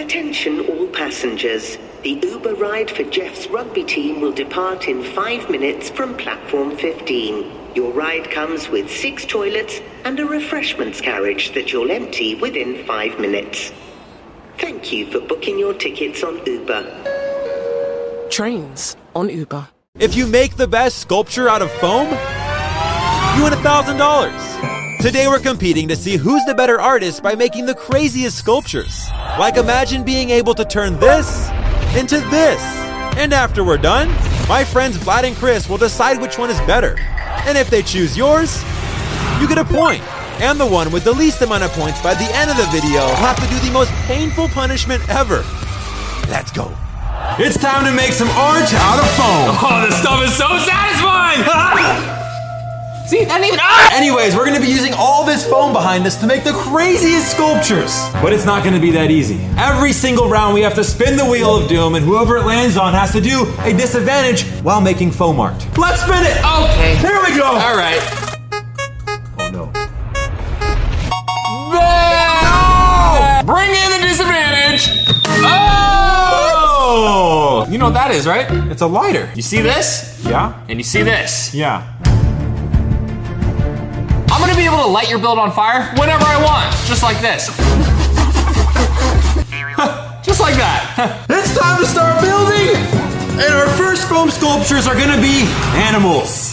Attention all passengers. The Uber ride for Jeff's rugby team will depart in 5 minutes from platform 15. Your ride comes with 6 toilets and a refreshments carriage that you'll empty within 5 minutes. Thank you for booking your tickets on Uber. Trains on Uber. If you make the best sculpture out of foam, you win $1,000. Today we're competing to see who's the better artist by making the craziest sculptures. Like imagine being able to turn this into this. And after we're done, my friends Vlad and Chris will decide which one is better. And if they choose yours, you get a point. And the one with the least amount of points by the end of the video will have to do the most painful punishment ever. Let's go. It's time to make some orange out of foam. Oh, this stuff is so satisfying! See, not even. Anyways, we're gonna be using all this foam behind us to make the craziest sculptures. But it's not gonna be that easy. Every single round we have to spin the wheel of doom, and whoever it lands on has to do a disadvantage while making foam art. Let's spin it! Okay. Here we go! Alright. Oh no. No! Bring in the disadvantage! Oh! You know what that is, right? It's a lighter. You see this? Yeah? And you see this? Yeah. I'm gonna be able to light your build on fire whenever I want, just like this. Just like that. It's time to start building! And our first foam sculptures are gonna be animals.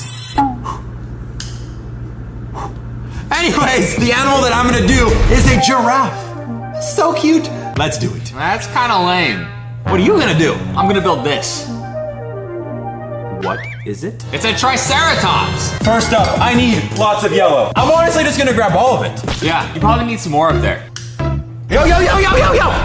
Anyways, the animal that I'm gonna do is a giraffe. So cute. Let's do it. That's kind of lame. What are you gonna do? I'm gonna build this. What is it? It's a Triceratops. First up, I need lots of yellow. I'm honestly just gonna grab all of it. Yeah, you probably need some more up there. Yo, yo, yo, yo, yo, yo!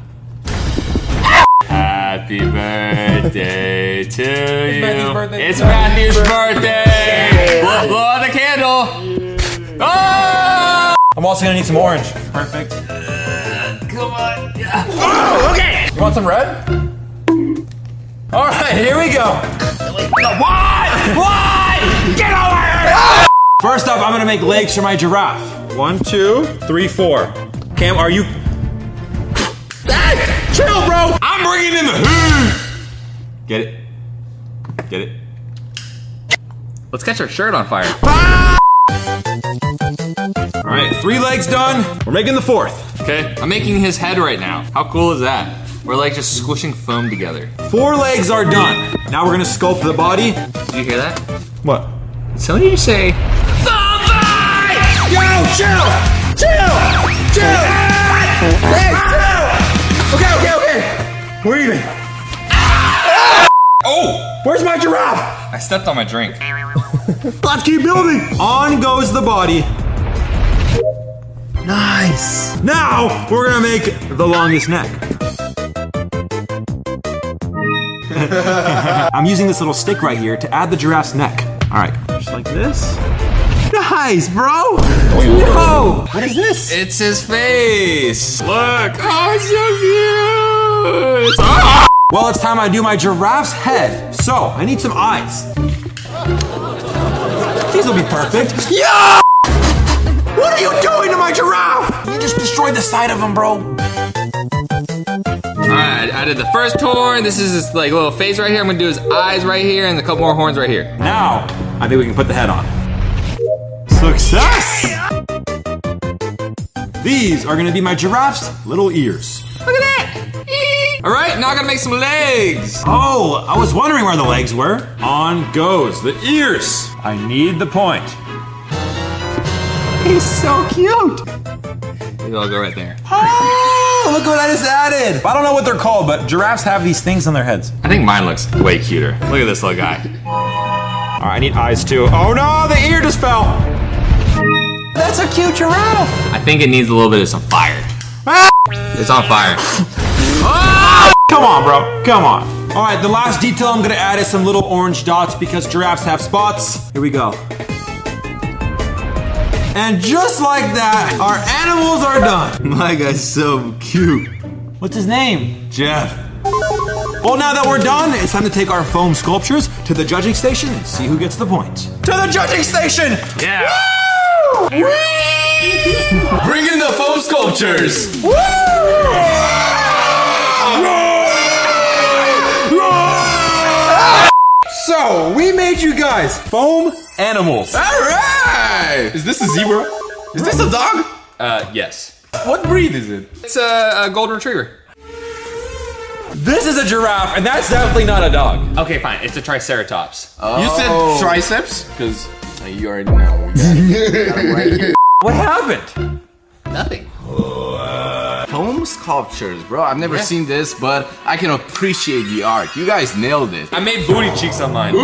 Happy birthday to you. Matthew's birthday. It's Matthew's birthday. Blow out the candle. Oh! I'm also gonna need some orange. Perfect. Come on. Yeah. Oh, okay! You want some red? All right, here we go. What? Get over here! First up, I'm gonna make legs for my giraffe. 1, 2, 3, 4. Cam, are you? Hey, chill, bro. I'm bringing in the heat. Get it? Get it? Let's catch our shirt on fire. All right, 3 legs done. We're making the 4th. Okay, I'm making his head right now. How cool is that? We're like just squishing foam together. 4 legs are done. Now we're gonna sculpt the body. Did you hear that? What? Did somebody say, Zombie! Yo, chill! Chill! Chill! Hey, chill! Okay. We're even. Oh! Where's my giraffe? I stepped on my drink. Let's keep building. On goes the body. Nice. Now we're gonna make the longest neck. I'm using this little stick right here to add the giraffe's neck. All right, just like this. Nice, bro. Whoa. What is this? It's his face. Look. Oh, it's so cute. Ah! Well, it's time I do my giraffe's head. So I need some eyes. These will be perfect. Yeah! What are you doing to my giraffe? You just destroyed the side of him, bro. Alright, I did the first horn. This is his like little face right here. I'm gonna do his eyes right here and a couple more horns right here. Now, I think we can put the head on. Success! These are gonna be my giraffe's little ears. Look at that! Alright, now I gotta make some legs. Oh, I was wondering where the legs were. On goes the ears. I need the point. He's so cute. Maybe I'll go right there. Oh, look what I just added. I don't know what they're called, but giraffes have these things on their heads. I think mine looks way cuter. Look at this little guy. All right, I need eyes too. Oh no, the ear just fell. That's a cute giraffe. I think it needs a little bit of some fire. Ah! It's on fire. Oh! Come on, bro. Come on. All right, the last detail I'm gonna add is some little orange dots because giraffes have spots. Here we go. And just like that, our animals are done. My guy's so cute. What's his name? Jeff. Well, now that we're done, it's time to take our foam sculptures to the judging station and see who gets the point. To the judging station! Yeah. Woo! Bring in the foam sculptures. Woo! So, we made you guys foam animals. All right. Is this a zebra? Is this a dog? Yes. What breed is it? It's a golden retriever. This is a giraffe, and that's definitely not a dog. Okay, fine. It's a triceratops. You said triceps? Because you already know. Right here. What happened? Nothing. Foam sculptures, bro. I've never seen this, but I can appreciate the art. You guys nailed it. I made booty cheeks on mine.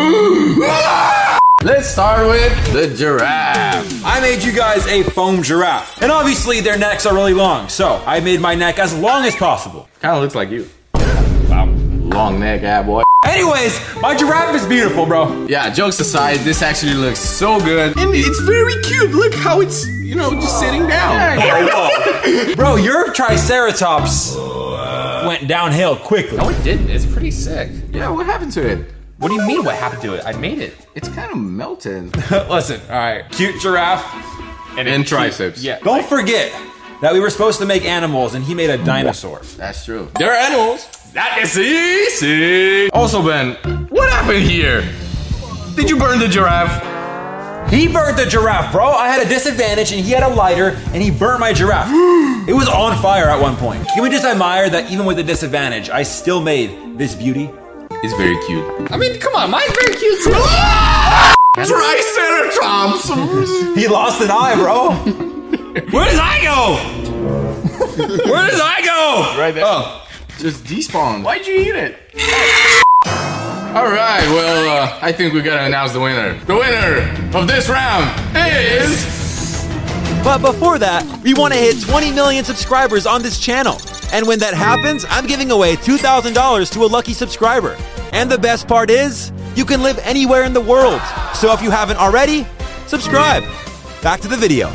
Let's start with the giraffe. I made you guys a foam giraffe. And obviously, their necks are really long, so I made my neck as long as possible. Kind of looks like you. Wow. Long neck, boy. Anyways, my giraffe is beautiful, bro. Yeah, jokes aside, this actually looks so good. And it's very cute. Look how it's, you know, just sitting down. Bro, your triceratops went downhill quickly. No, it didn't. It's pretty sick. Yeah, what happened to it? What do you mean what happened to it? I made it. It's kind of melted. Listen, all right, cute giraffe. And triceps. Yeah. Don't forget that we were supposed to make animals, and he made a dinosaur. That's true. They're animals. That is easy. Also, Ben, what happened here? Did you burn the giraffe? He burnt the giraffe, bro. I had a disadvantage, and he had a lighter, and he burnt my giraffe. It was on fire at one point. Can we just admire that even with the disadvantage, I still made this beauty? It's very cute. I mean, come on. Mine's very cute, too. Triceratops. He lost an eye, bro. Where does I go? Where does I go? Right there. Oh, just despawned. Why'd you eat it? All right, well, I think we gotta announce the winner. The winner of this round is... But before that, we want to hit 20 million subscribers on this channel. And when that happens, I'm giving away $2,000 to a lucky subscriber. And the best part is, you can live anywhere in the world. So if you haven't already, subscribe. Back to the video.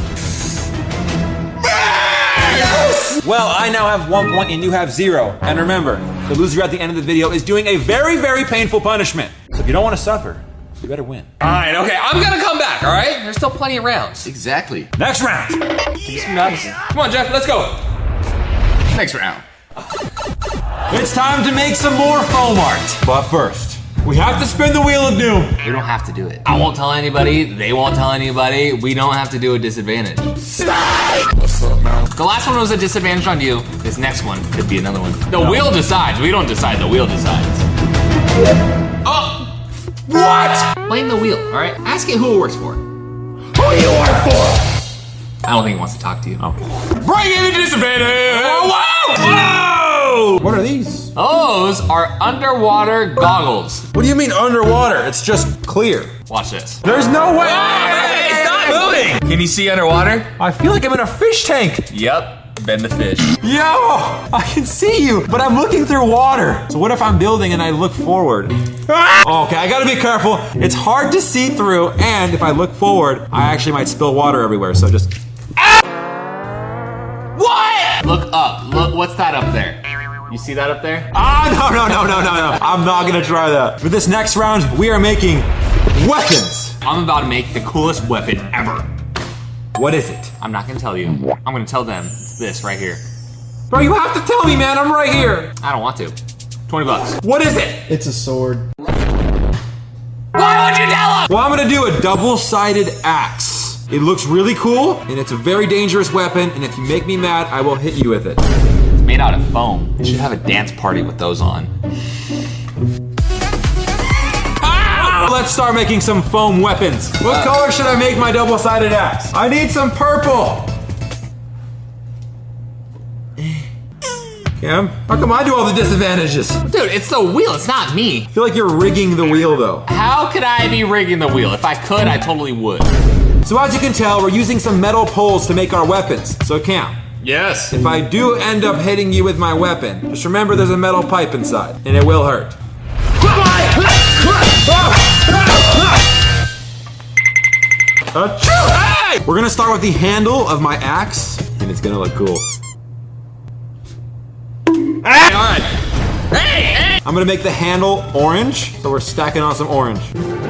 Well, I now have 1 point and you have 0. And remember, the loser at the end of the video is doing a very, very painful punishment. So if you don't want to suffer, you better win. All right, okay. I'm going to come back, all right? There's still plenty of rounds. Exactly. Next round. Come on, Jeff. Let's go. Next round. It's time to make some more foam art. But first, we have to spin the wheel of doom. We don't have to do it. I won't tell anybody. They won't tell anybody. We don't have to do a disadvantage. The last one was a disadvantage on you. This next one could be another one. The wheel decides. We don't decide. The wheel decides. Oh! What? Blame the wheel, all right? Ask it who it works for. Who do you work for? I don't think it wants to talk to you. Okay. Bring in the disadvantage! Whoa! Whoa! What are these? Those are underwater goggles. What do you mean underwater? It's just clear. Watch this. There's no way. Hey, stop moving! Can you see underwater? I feel like I'm in a fish tank. Yep. Ben the fish. Yo, I can see you, but I'm looking through water. So what if I'm building and I look forward? Okay, I gotta be careful. It's hard to see through, and if I look forward, I actually might spill water everywhere, so just... What? Look up. Look, what's that up there? You see that up there? Ah, no. I'm not gonna try that. For this next round, we are making weapons. I'm about to make the coolest weapon ever. What is it? I'm not gonna tell you. I'm gonna tell them. It's this right here. Bro, you have to tell me, man. I'm right here. I don't want to. $20. What is it? It's a sword. Why would you tell them? Well, I'm gonna do a double-sided axe. It looks really cool, and it's a very dangerous weapon, and if you make me mad, I will hit you with it. It's made out of foam. They should have a dance party with those on. Let's start making some foam weapons. What color should I make my double-sided axe? I need some purple. Cam, how come I do all the disadvantages? I Dude, it's the wheel. It's not me. feel like you're rigging the wheel, though. How could I be rigging the wheel? If I could, I totally would. So as you can tell, we're using some metal poles to make our weapons. So Cam, Yes. if I do end up hitting you with my weapon, just remember there's a metal pipe inside, and it will hurt. Hey! We're gonna start with the handle of my axe, and it's gonna look cool. Hey, all right. Hey! I'm gonna make the handle orange, so we're stacking on some orange.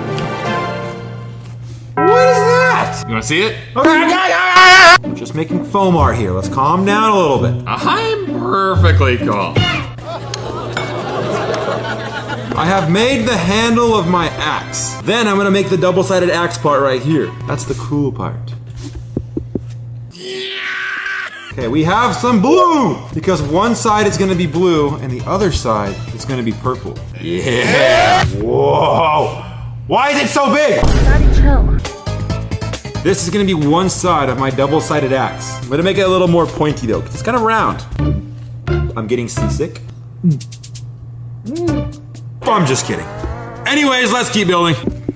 What is that? You wanna see it? We're just making foam art here. Let's calm down a little bit. I'm perfectly calm. I have made the handle of my axe. Then I'm gonna make the double-sided axe part right here. That's the cool part. Okay, we have some blue! Because one side is gonna be blue and the other side is gonna be purple. Yeah! Whoa! Why is it so big? Daddy, chill. This is gonna be one side of my double-sided axe. I'm gonna make it a little more pointy though, because it's kind of round. I'm getting seasick. I'm just kidding. Anyways, let's keep building.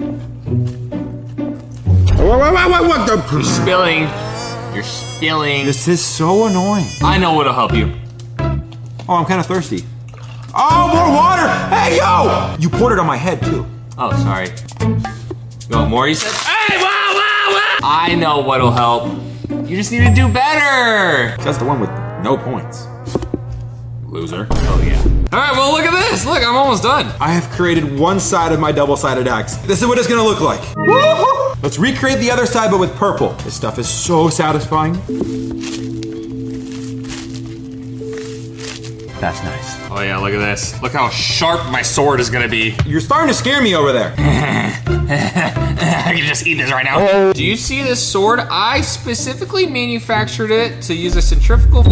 What the? You're spilling. You're spilling. This is so annoying. I know what'll help you. Oh, I'm kind of thirsty. Oh, more water! Hey, yo! You poured it on my head too. Oh, sorry. You want more, you said? Hey, wow! I know what'll help. You just need to do better. That's the one with no points. Loser. Oh, yeah. All right, well, look at this. Look, I'm almost done. I have created one side of my double-sided axe. This is what it's gonna look like. Woo-hoo! Let's recreate the other side, but with purple. This stuff is so satisfying. That's nice. Oh, yeah, look at this. Look how sharp my sword is gonna be. You're starting to scare me over there. I can just eat this right now. Do you see this sword? I specifically manufactured it to use a centrifugal.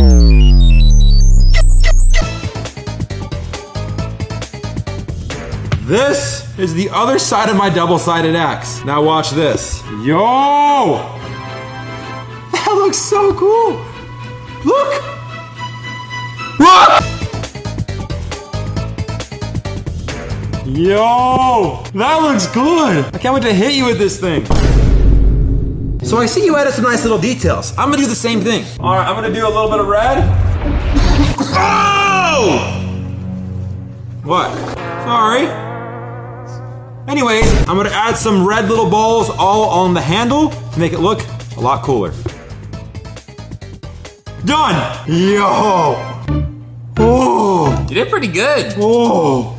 This is the other side of my double-sided axe. Now watch this. Yo! That looks so cool. Look! Look! Yo! That looks good. I can't wait to hit you with this thing. So I see you added some nice little details. I'm gonna do the same thing. All right, I'm gonna do a little bit of red. Oh! What? Sorry. Anyways, I'm gonna add some red little balls all on the handle to make it look a lot cooler. Done! Yo! Oh! You did pretty good. Oh!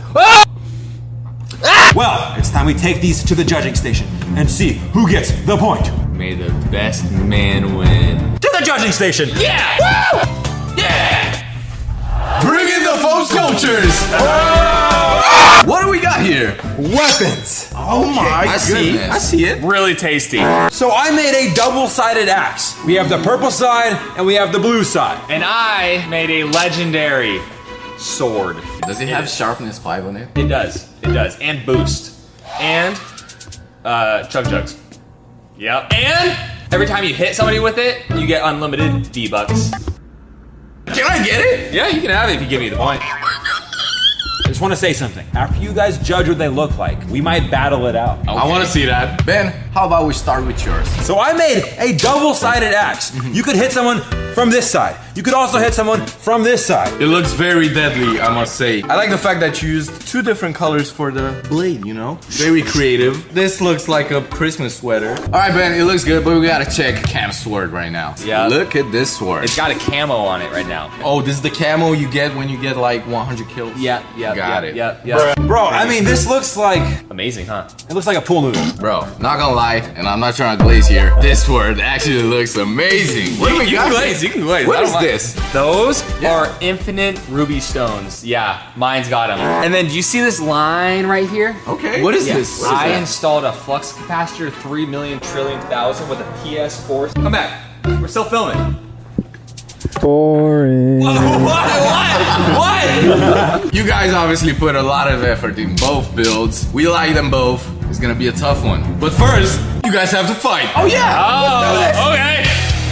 Well, it's time we take these to the judging station and see who gets the point. May the best man win. To the judging station! Yeah! Woo! Yeah! Bring in the foam sculptures! What do we got here? Weapons! Oh my goodness. I see it. Really tasty. So I made a double-sided axe. We have the purple side and we have the blue side. And I made a legendary sword. Does it have sharpness 5 on it? It does. It does. And boost. And chug jugs. Yep. And every time you hit somebody with it, you get unlimited V-Bucks. Can I get it? Yeah, you can have it if you give me the point. I just want to say something. After you guys judge what they look like, we might battle it out. I want to see that. Ben, how about we start with yours? So I made a double-sided axe. You could hit someone from this side. You could also hit someone from this side. It looks very deadly, I must say. I like the fact that you used 2 different colors for the blade, you know? Very creative. This looks like a Christmas sweater. All right, Ben, it looks good, but we gotta check Cam's sword right now. Yeah. Look at this sword. It's got a camo on it right now. Oh, this is the camo you get when you get like 100 kills? Yeah. Got it. Yeah. Bro, I mean, this looks like, Amazing, huh? it looks like a pool noodle. Bro, not gonna lie, and I'm not trying to glaze here. This sword actually looks amazing. What do we got? You can glaze. What is this? Those are infinite ruby stones. Yeah, mine's got them. And then do you see this line right here? Okay. What is this? What is I that? installed a flux capacitor 3,000,000,000,000 with a PS4. Come back. We're still filming. Boring. What? You guys obviously put a lot of effort in both builds. We like them both. It's gonna be a tough one. But first, you guys have to fight. Oh yeah! Oh, okay.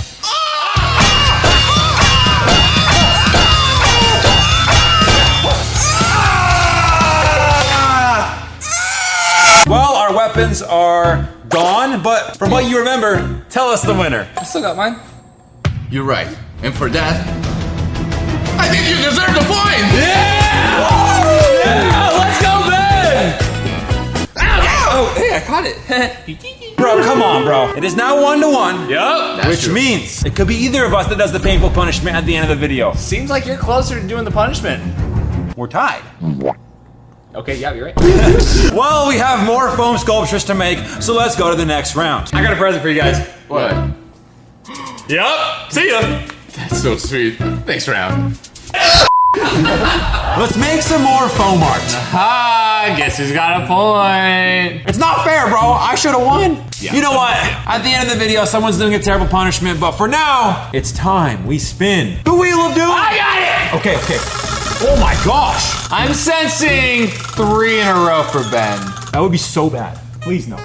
Well, our weapons are gone, but from what you remember, tell us the winner. I still got mine. You're right. And for that, I think you deserve the point! Yeah! Let's go, Ben! Oh, hey, I caught it. Bro, come on, bro. It is now 1-1. Yup. Which means it could be either of us that does the painful punishment at the end of the video. Seems like you're closer to doing the punishment. We're tied. Okay, yeah, you're right. Well, we have more foam sculptures to make, so let's go to the next round. I got a present for you guys. What? Yup. See ya. That's so sweet. Next round. Let's make some more foam art. Ah, guess who's got a point? It's not fair, bro. I should have won. Yeah. You know what? At the end of the video, someone's doing a terrible punishment, but for now, it's time we spin the Wheel of Doom. I got it! Okay. Oh my gosh. I'm sensing 3 in a row for Ben. That would be so bad. Please no.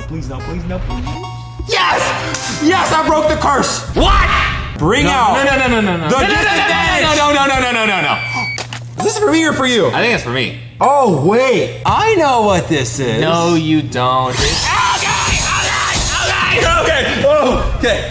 Yes! Yes, I broke the curse. What? Bring out. No. The disadvantage. No. Is this for me or for you? I think it's for me. Oh, wait. I know what this is. No, you don't. Okay.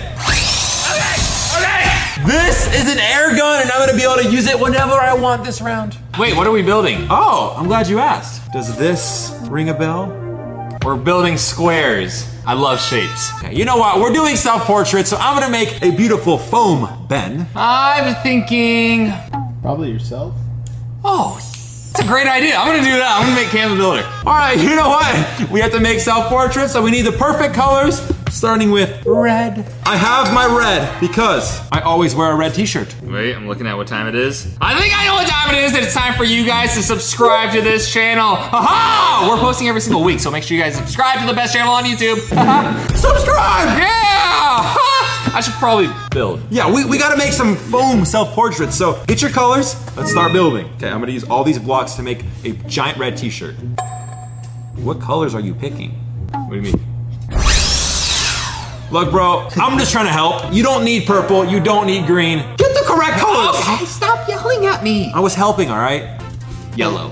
This is an air gun, and I'm gonna be able to use it whenever I want this round. Wait, what are we building? Oh, I'm glad you asked. Does this ring a bell? We're building squares. I love shapes. Okay, you know what? We're doing self-portrait, so I'm gonna make a beautiful foam Ben. I'm thinking. Probably yourself. Oh, it's a great idea. I'm gonna do that. I'm gonna make Cam the Builder. All right, you know what? We have to make self-portraits, so we need the perfect colors, starting with red. I have my red because I always wear a red t-shirt. Wait, I'm looking at what time it is. I think I know what time it is. It's time for you guys to subscribe to this channel. Haha! We're posting every single week, so make sure you guys subscribe to the best channel on YouTube. Subscribe! Yeah! I should probably build. Yeah, we gotta make some foam self-portraits, so get your colors, let's start building. Okay, I'm gonna use all these blocks to make a giant red t-shirt. What colors are you picking? What do you mean? Look, bro, I'm just trying to help. You don't need purple, you don't need green. Get the correct colors! Okay, stop yelling at me. I was helping, all right? Yellow.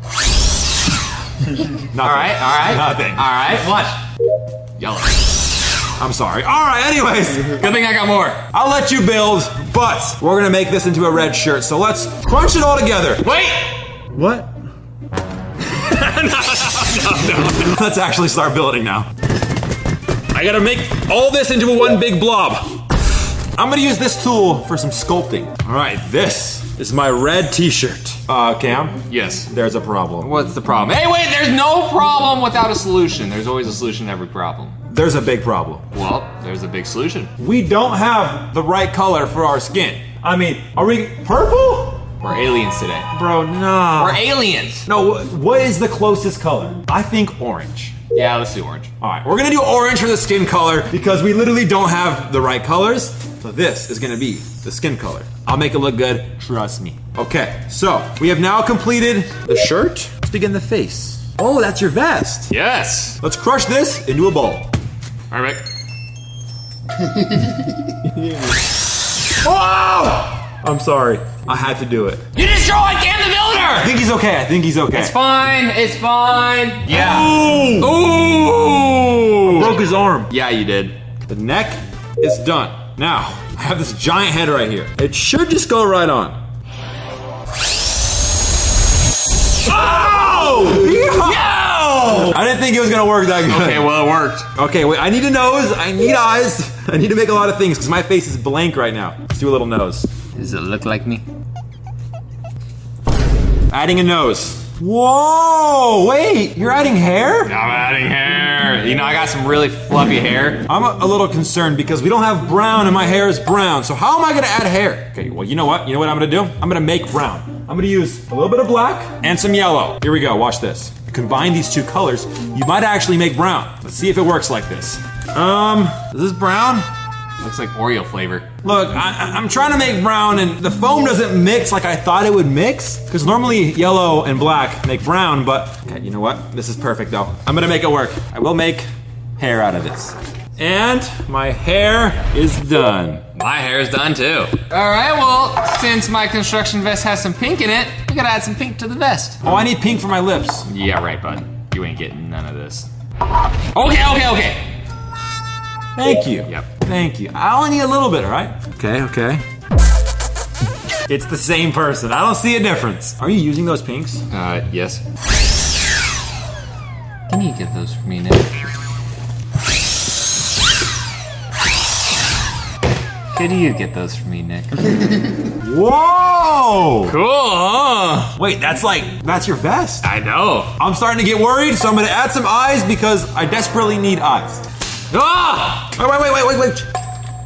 Nothing. All right. Nothing. All right, what? Yellow. I'm sorry. All right, anyways. Good thing I got more. I'll let you build, but we're gonna make this into a red shirt, so let's crunch it all together. Wait! What? No. Let's actually start building now. I gotta make all this into one big blob. I'm gonna use this tool for some sculpting. All right, this is my red t-shirt. Cam? Yes. There's a problem. What's the problem? Hey, wait, there's no problem without a solution. There's always a solution to every problem. There's a big problem. Well, there's a big solution. We don't have the right color for our skin. I mean, are we purple? We're aliens today. Bro, no. We're aliens. No, what is the closest color? I think orange. Yeah, let's do orange. All right, we're gonna do orange for the skin color because we literally don't have the right colors. So this is gonna be the skin color. I'll make it look good, trust me. Okay, so we have now completed the shirt. Let's begin the face. Oh, that's your vest. Yes. Let's crush this into a ball. All right, Rick. Oh! I'm sorry. I had to do it. You destroyed Cam the I Builder! think he's okay. I think he's okay. It's fine. It's fine. Yeah. Ooh! Ooh! Broke his arm. Yeah, you did. The neck is done. Now, I have this giant head right here. It should just go right on. Oh! Yo! I didn't think it was gonna work that good. Okay, well, it worked. Okay, wait, I need a nose, I need eyes, I need to make a lot of things because my face is blank right now. Let's do a little nose. Does it look like me? Adding a nose. Whoa, wait, you're adding hair? I'm adding hair. You know, I got some really fluffy hair. I'm a little concerned because we don't have brown and my hair is brown. So how am I gonna add hair? Okay, well, you know what? You know what I'm gonna do? I'm gonna make brown. I'm gonna use a little bit of black and some yellow. Here we go, watch this. Combine these two colors, you might actually make brown. Let's see if it works like this. Is this brown? Looks like Oreo flavor. Look, I'm trying to make brown and the foam doesn't mix like I thought it would mix. Because normally yellow and black make brown, but okay, you know what? This is perfect though. I'm gonna make it work. I will make hair out of this. And my hair is done. My hair's done too. All right, well, since my construction vest has some pink in it, we gotta add some pink to the vest. Oh, I need pink for my lips. Yeah, right, bud. You ain't getting none of this. Okay. Thank you. Yep. Thank you. I only need a little bit, all right? Okay. It's the same person. I don't see a difference. Are you using those pinks? Yes. Can you get those for me, Nick? Could you get those for me, Nick? Whoa! Cool, huh? Wait, that's your vest. I know. I'm starting to get worried, so I'm gonna add some eyes because I desperately need eyes. Ah! Wait.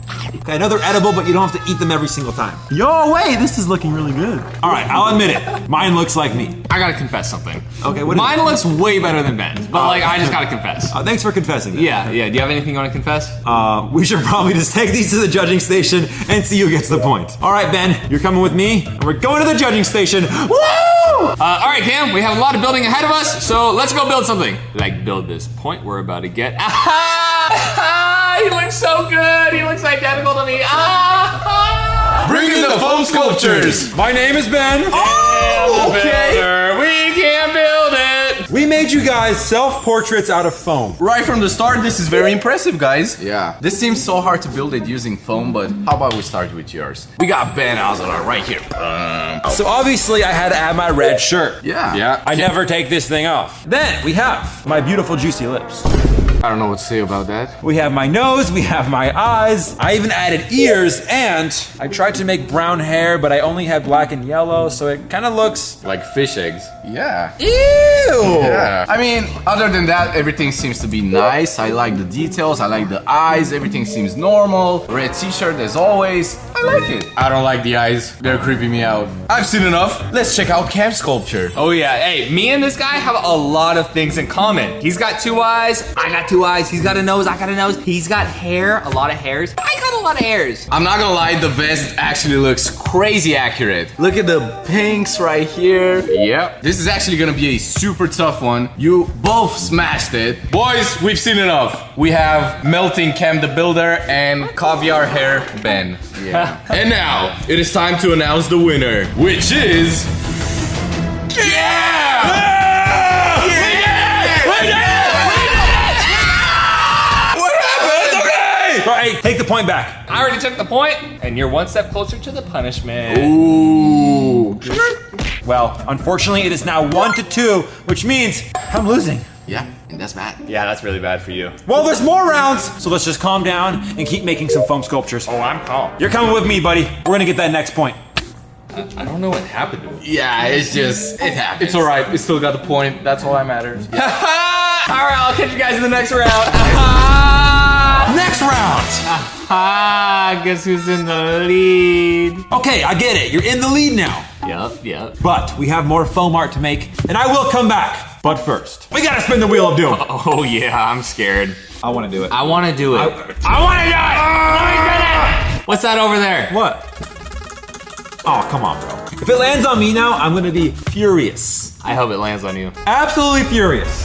Okay, another edible, but you don't have to eat them every single time. Yo, wait, this is looking really good. All right, I'll admit it. Mine looks like me. I gotta confess something. Okay, what is Mine looks way better than Ben's, but like I just gotta confess. Thanks for confessing. Yeah. Do you have anything you want to confess? We should probably just take these to the judging station and see who gets the point. All right, Ben, you're coming with me, and we're going to the judging station. Woo! All right, Cam, we have a lot of building ahead of us, so let's go build something. Like build this point we're about to get. He looks so good. He looks identical to me. Bring in the foam sculptures. My name is Ben. Oh, okay. We can build it. We made you guys self-portraits out of foam. Right from the start, this is very impressive, guys. Yeah. This seems so hard to build it using foam, but how about we start with yours? We got Ben Azar right here. So obviously I had to add my red shirt. Yeah. I never take this thing off. Then we have my beautiful juicy lips. I don't know what to say about that. We have my nose, we have my eyes. I even added ears, and I tried to make brown hair, but I only had black and yellow, so it kind of looks Like fish eggs. Yeah. ew. Yeah. I mean, other than that, everything seems to be nice. I like the details. I like the eyes. Everything seems normal. Red t-shirt as always. I like it. I don't like the eyes. They're creeping me out. I've seen enough. Let's check out Cam's sculpture. Oh yeah, hey, me and this guy have a lot of things in common. He's got 2 eyes, I got 2 eyes. He's got a nose, I got a nose. He's got hair, a lot of hairs. I got a lot of hairs. I'm not gonna lie, the vest actually looks crazy accurate. Look at the pinks right here. Yep. This is actually gonna be a super tough one. You both smashed it. Boys, we've seen enough. We have Melting Cam the Builder and Caviar Hair Ben. Yeah. And now, it is time to announce the winner, which is... Right, take the point back. I already took the point, and you're 1 step closer to the punishment. Ooh. Well, unfortunately, it is now 1-2, which means I'm losing. Yeah, and that's bad. Yeah, that's really bad for you. Well, there's more rounds, so let's just calm down and keep making some foam sculptures. Oh, I'm calm. You're coming with me, buddy. We're gonna get that next point. I don't know what happened to him. Yeah, it's just, it happens. It's alright, we still got the point. That's all that matters. All right, I'll catch you guys in the next round. Next round! Guess who's in the lead? Okay, I get it. You're in the lead now. Yep. But we have more foam art to make, and I will come back. But first, we gotta spin the wheel of doom. Oh yeah, I'm scared. I wanna do it. I want to do it. I want to do it! Let me get it! What's that over there? What? Oh, come on, bro. If it lands on me now, I'm gonna be furious. I hope it lands on you. Absolutely furious.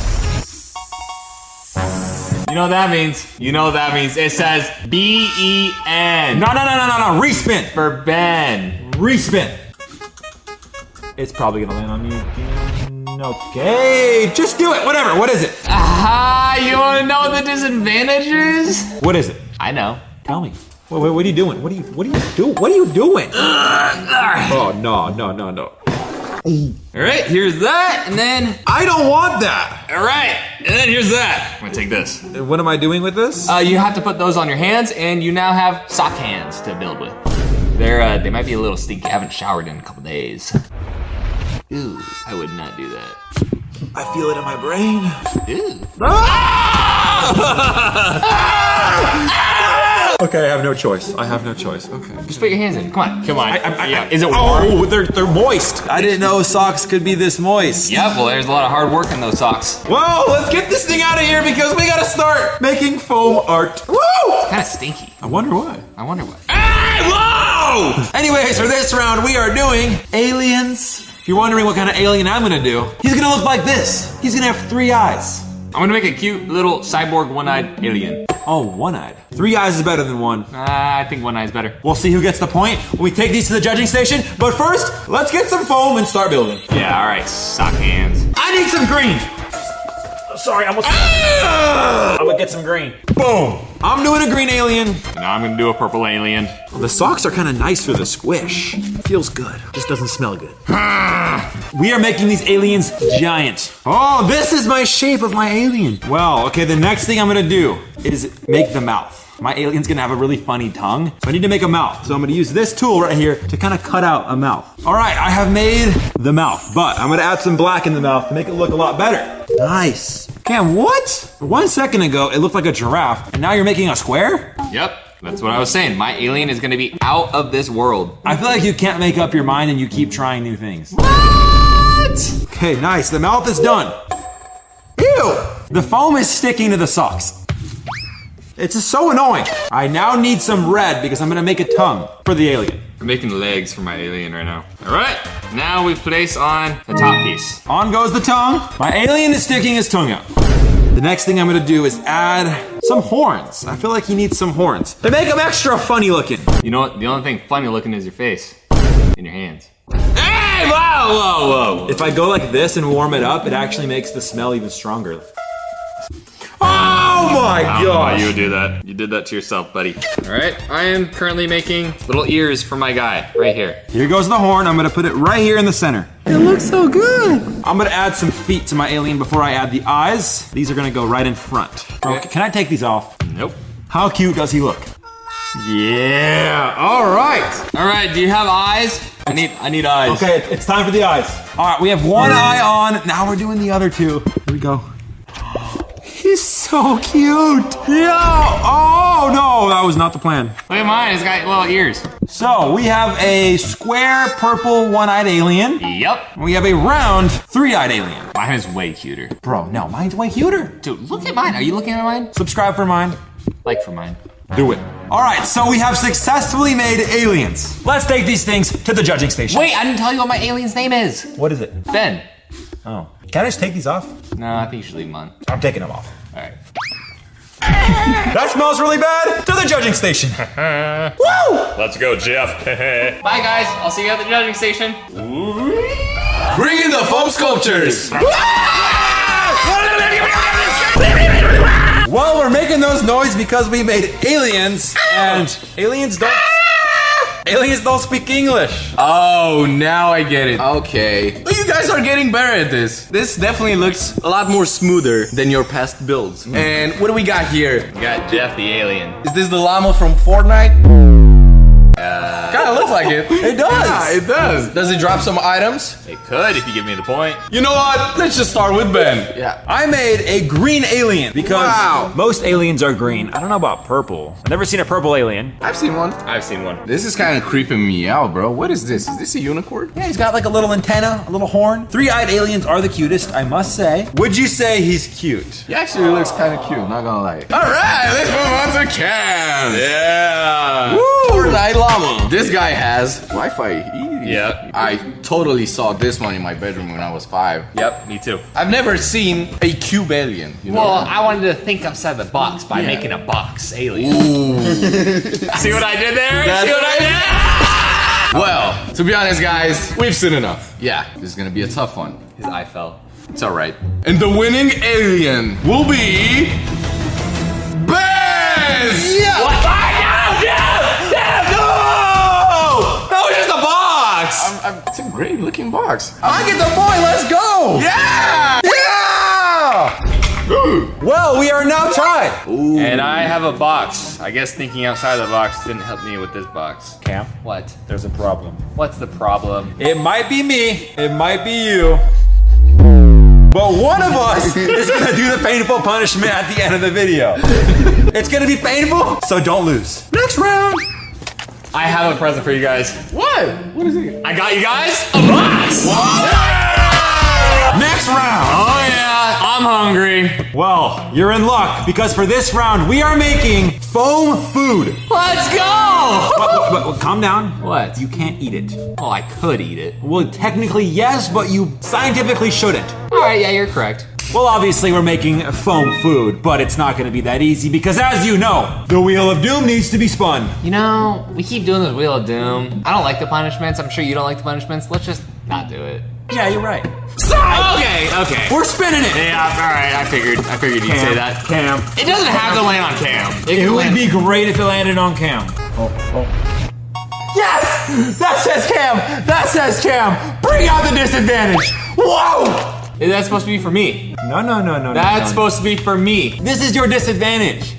You know what that means? You know what that means. It says B-E-N. No. Respin. For Ben. Respin. It's probably gonna land on you again. Okay, just do it. Whatever. What is it? You want to know the disadvantage is? What is it? I know. Tell me. What are you doing? What are you doing? Oh no. All right, here's that, and then I don't want that. all right, and then here's that. I'm gonna take this. What am I doing with this? You have to put those on your hands, and you now have sock hands to build with. They might be a little stinky. I haven't showered in a couple days. Ooh, I would not do that. I feel it in my brain. Ooh. Okay, I have no choice. Okay. Just put your hands in. Come on. Yeah. Is it warm? Oh, they're moist. I didn't know socks could be this moist. Yeah, well, there's a lot of hard work in those socks. Well, let's get this thing out of here because we gotta start making foam art. Woo! Kind of stinky. I wonder why. Hey, whoa! Anyways, for this round, we are doing aliens. If you're wondering what kind of alien I'm gonna do, he's gonna look like this. He's gonna have 3 eyes. I'm gonna make a cute little cyborg one-eyed alien. Oh, 1-eyed. 3 eyes is better than 1. I think 1 eye is better. We'll see who gets the point when we take these to the judging station. But first, let's get some foam and start building. Yeah, all right, sock hands. I need some green. Sorry, I'm gonna get some green. Boom. I'm doing a green alien. Now I'm gonna do a purple alien. Well, the socks are kind of nice for the squish. Feels good. Just doesn't smell good. We are making these aliens giant. Oh, this is my shape of my alien. Well, okay, the next thing I'm gonna do is make the mouth. My alien's gonna have a really funny tongue, so I need to make a mouth. So I'm gonna use this tool right here to kind of cut out a mouth. All right, I have made the mouth, but I'm gonna add some black in the mouth to make it look a lot better. Nice. Cam, what? 1 second ago, it looked like a giraffe, and now you're making a square? Yep. That's what I was saying. My alien is gonna be out of this world. I feel like you can't make up your mind and you keep trying new things. What? Okay, nice. The mouth is done. Ew! The foam is sticking to the socks. It's just so annoying. I now need some red because I'm gonna make a tongue for the alien. I'm making legs for my alien right now. All right, now we place on the top piece. On goes the tongue. My alien is sticking his tongue out. The next thing I'm gonna do is add some horns. I feel like he needs some horns. They make him extra funny looking. You know what? The only thing funny looking is your face and your hands. Hey! Whoa, whoa, whoa! If I go like this and warm it up, it actually makes the smell even stronger. Oh my I don't know why gosh! you would do that. You did that to yourself, buddy. All right, I am currently making little ears for my guy right here. Here goes the horn. I'm gonna put it right here in the center. It looks so good. I'm gonna add some feet to my alien before I add the eyes. These are gonna go right in front. Okay, can I take these off? Nope. How cute does he look? Yeah, all right. All right, do you have eyes? I need eyes. Okay, it's time for the eyes. All right, we have one eye on. Now we're doing the other two. Here we go. He's so cute. Yeah. Oh no, that was not the plan. Look at mine, it's got little ears. So we have a square purple one-eyed alien. Yep. We have a round three-eyed alien. Mine is way cuter. Bro, no, mine's way cuter. Dude, look at mine. Are you looking at mine? Subscribe for mine. Like for mine. Do it. All right, so we have successfully made aliens. Let's take these things to the judging station. Wait, I didn't tell you what my alien's name is. What is it? Ben. Oh. Can I just take these off? No, I think you should leave them on. I'm taking them off. All right. That smells really bad. To the judging station. Woo! Let's go, Jeff. Bye, guys. I'll see you at the judging station. Bring in the foam sculptures. Well, we're making those noises because we made aliens, and aliens don't speak English. Oh, now I get it. Okay. But you guys are getting better at this. This definitely looks a lot more smoother than your past builds. And what do we got here? We got Jeff the alien. Is this the llama from Fortnite? Kinda looks like it. It does. Yeah, it does. Does it drop some items? It could if you give me the point. You know what? Let's just start with Ben. Yeah. I made a green alien because most aliens are green. I don't know about purple. I've never seen a purple alien. I've seen one. I've seen one. This is kind of creeping me out, bro. What is this? Is this a unicorn? Yeah, he's got like a little antenna, a little horn. Three-eyed aliens are the cutest, I must say. Would you say he's cute? He actually looks kind of cute, not gonna lie. All right, let's move on to Cam. Yeah. Woo! Fortnite llama. This guy has Wi-Fi. Yep. I totally saw this one in my bedroom when I was 5. Yep, me too. I've never seen a cube alien. You know? Well, I wanted to think outside the box by making a box alien. See what I did there? See what I did? Well, to be honest, guys, we've seen enough. Yeah, this is gonna be a tough one. His eye fell. It's all right. And the winning alien will be Bez. Yeah. What? No, Jeff! No! That was just a box! It's a great looking box. I get the point, let's go! Yeah! Yeah! Well, we are now tied. Ooh. And I have a box. I guess thinking outside the box didn't help me with this box. Cam, What? there's a problem. What's the problem? It might be me, it might be you, but one of us is gonna do the painful punishment at the end of the video. It's gonna be painful, so don't lose. Next round. I have a present for you guys. What? What is it? I got you guys a box! Next round. Oh yeah, I'm hungry. Well, you're in luck because for this round we are making foam food. Let's go! But calm down. What? You can't eat it. Oh, I could eat it. Well, technically yes, but you scientifically shouldn't. All right, yeah, you're correct. Well, obviously we're making foam food, but it's not gonna be that easy because as you know, the Wheel of Doom needs to be spun. You know, we keep doing this Wheel of Doom. I don't like the punishments. I'm sure you don't like the punishments. Let's just not do it. Yeah, you're right. Okay. We're spinning it. Yeah, all right. I figured you'd say that. Cam. It doesn't have to land on Cam. It would be great if it landed on Cam. Yes! That says Cam! That says Cam! Bring out the disadvantage! Whoa! Is that supposed to be for me? No. That's supposed to be for me. This is your disadvantage.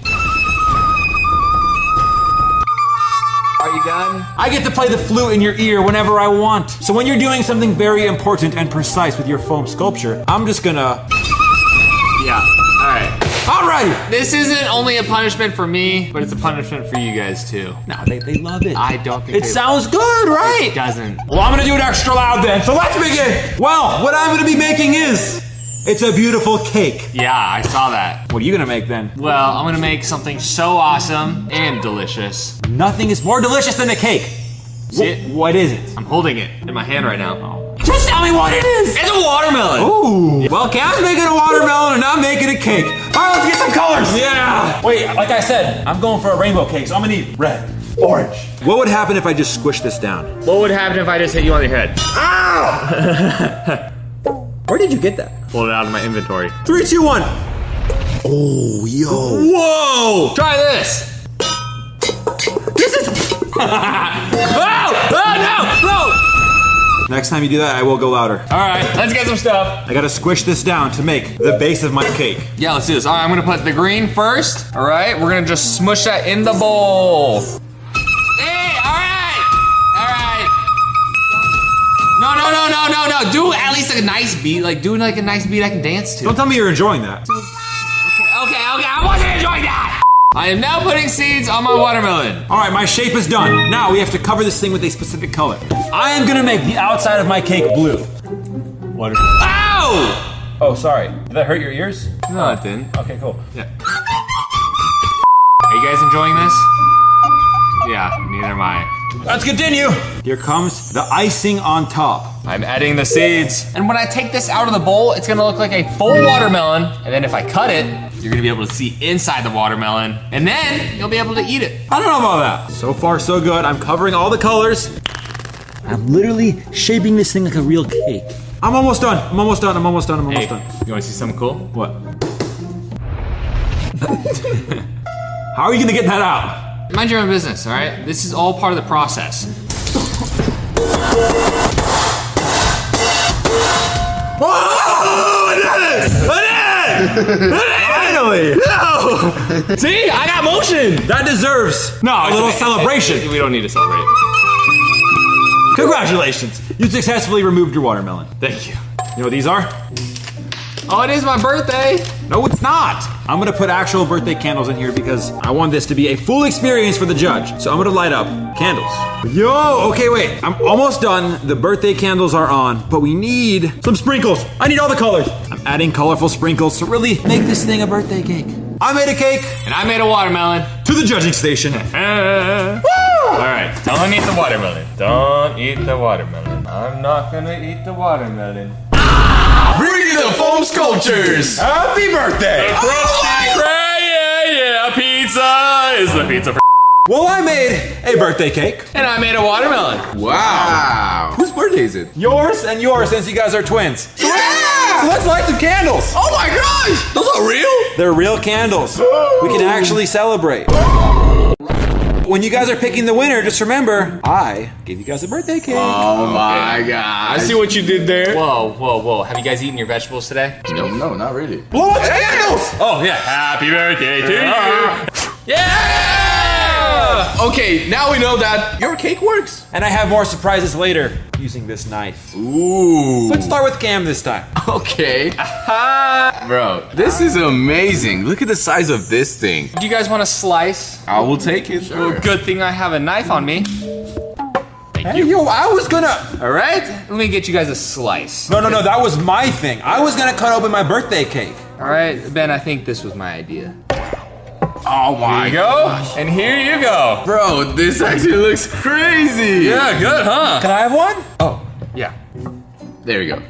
Are you done? I get to play the flute in your ear whenever I want. So when you're doing something very important and precise with your foam sculpture, I'm just gonna... Yeah. All right. Alrighty. This isn't only a punishment for me, but it's a punishment for you guys too. No, they love it. I don't think It sounds good, right? It doesn't. Well, I'm gonna do it extra loud then, so let's begin. Well, what I'm gonna be making is, it's a beautiful cake. Yeah, I saw that. What are you gonna make then? Well, I'm gonna make something so awesome and delicious. Nothing is more delicious than a cake. See it? What is it? I'm holding it in my hand right now. Just tell me what it is. It's a watermelon. Ooh. Well, Cam's making a watermelon and I'm making a cake. All right, let's get some colors. Yeah. Wait, like I said, I'm going for a rainbow cake, so I'm gonna need red, orange. What would happen if I just squish this down? What would happen if I just hit you on the head? Ow! Where did you get that? Pulled it out of my inventory. 3, 2, 1. Oh, yo. Whoa! Try this. This is. Oh! Oh no! Next time you do that, I will go louder. All right, let's get some stuff. I gotta squish this down to make the base of my cake. Yeah, let's do this. All right, I'm gonna put the green first. All right, we're gonna just smush that in the bowl. Hey, all right. No. Do at least a nice beat. Like, do like a nice beat I can dance to. Don't tell me you're enjoying that. Okay. I wasn't enjoying that. I am now putting seeds on my watermelon. All right, my shape is done. Now we have to cover this thing with a specific color. I am gonna make the outside of my cake blue. What? Ow! Oh, sorry. Did that hurt your ears? No, it didn't. Okay, cool. Yeah. Are you guys enjoying this? Yeah, neither am I. Let's continue. Here comes the icing on top. I'm adding the seeds. And when I take this out of the bowl, it's gonna look like a full watermelon. And then if I cut it, you're gonna be able to see inside the watermelon. And then you'll be able to eat it. I don't know about that. So far, so good. I'm covering all the colors. I'm literally shaping this thing like a real cake. I'm almost done. I'm almost done. Hey, you wanna see something cool? What? How are you gonna get that out? Mind your own business, all right? This is all part of the process. Oh, I did it! Finally! No! See, I got motion. That deserves a little celebration. We don't need to celebrate. Congratulations! You successfully removed your watermelon. Thank you. You know what these are? Oh, it is my birthday. No, it's not. I'm gonna put actual birthday candles in here because I want this to be a full experience for the judge. So I'm gonna light up candles. Yo, okay, wait. I'm almost done. The birthday candles are on, but we need some sprinkles. I need all the colors. I'm adding colorful sprinkles to really make this thing a birthday cake. I made a cake. And I made a watermelon. To the judging station. Woo! All right, don't eat the watermelon. Don't eat the watermelon. I'm not gonna eat the watermelon. Bring the foam sculptures! Happy birthday! Yeah, pizza is the pizza for. Well, I made a birthday cake. And I made a watermelon. Wow! Whose birthday is it? Yours and yours, since you guys are twins. So let's light some candles. Oh my gosh! Those are real? They're real candles. We can actually celebrate. When you guys are picking the winner, just remember, I gave you guys a birthday cake. Oh my gosh. I see what you did there. Whoa. Have you guys eaten your vegetables today? No, not really. Blow out the candles! Oh, yeah. Happy birthday to you. Yeah! Okay, now we know that your cake works. And I have more surprises later using this knife. Ooh. Let's start with Cam this time. Okay. Bro, this is amazing. Look at the size of this thing. Do you guys want a slice? I will take it. Sure. Good thing I have a knife on me. Hey, yo, I was gonna... All right, let me get you guys a slice. No, that was my thing. I was gonna cut open my birthday cake. All right, Ben, I think this was my idea. Oh my Here you go, and here you go. Bro, this actually looks crazy. Yeah, good, huh? Can I have one? Oh, yeah. There you go.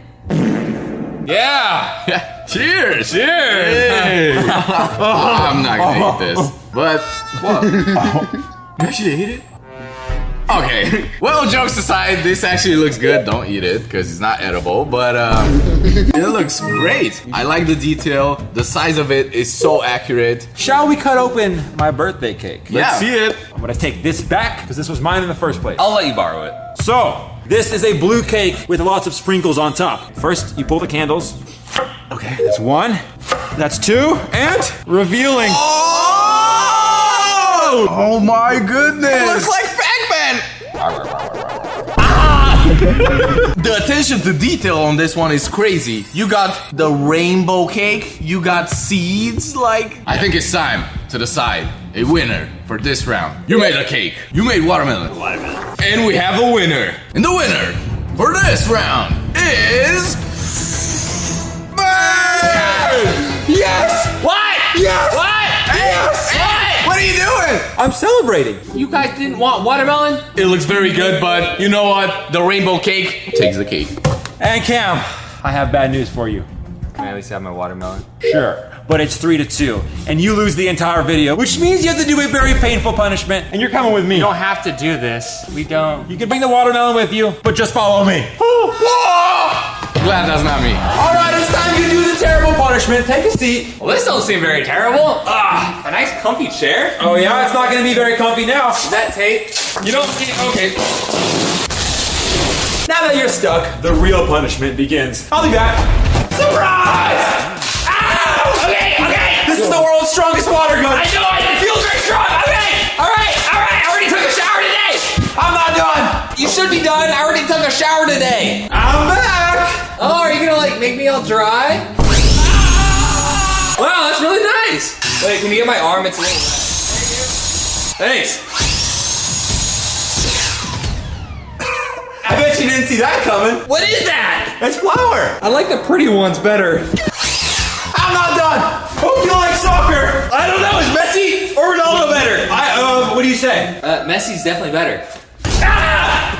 Yeah. Cheers. Cheers. Hey. I'm not gonna eat this. But, what? You actually ate it? Okay. Well, jokes aside, this actually looks good. Don't eat it, because it's not edible. But, it looks great. I like the detail. The size of it is so accurate. Shall we cut open my birthday cake? Let's see it. I'm gonna take this back, because this was mine in the first place. I'll let you borrow it. So, this is a blue cake with lots of sprinkles on top. First, you pull the candles. Okay, that's one. That's two. And revealing. Oh my goodness. Looks like Pac-Man. The attention to detail on this one is crazy. You got the rainbow cake, you got seeds, like... I think it's time to decide a winner for this round. You made a cake, you made watermelon. And we have a winner. And the winner for this round is... Yes! What? Yes! What? Yes! What? What are you doing? I'm celebrating. You guys didn't want watermelon? It looks very good, but you know what? The rainbow cake takes the cake. And Cam, I have bad news for you. Can I at least have my watermelon? Sure, but it's 3-2, and you lose the entire video, which means you have to do a very painful punishment, and you're coming with me. You don't have to do this. We don't. You can bring the watermelon with you, but just follow me. Glad that's not me. All right, it's time to do the terrible punishment. Take a seat. Well, this don't seem very terrible. A nice comfy chair. Oh yeah, it's not gonna be very comfy now. Is that tape? You don't see, okay. Now that you're stuck, the real punishment begins. I'll be back. Surprise! Ow! Okay. This is the world's strongest water gun. I know it feels very strong. Okay. All right. I already took a shower today. I'm not done. You should be done. I already took a shower today. I'm back. Oh, are you gonna like make me all dry? Wow, that's really nice. Wait, can you get my arm? It's a little wet. Thanks. I bet you didn't see that coming. What is that? It's flour. I like the pretty ones better. I'm not done. Hope you like soccer. I don't know. Is Messi or Ronaldo better? What do you say? Messi's definitely better. Ah!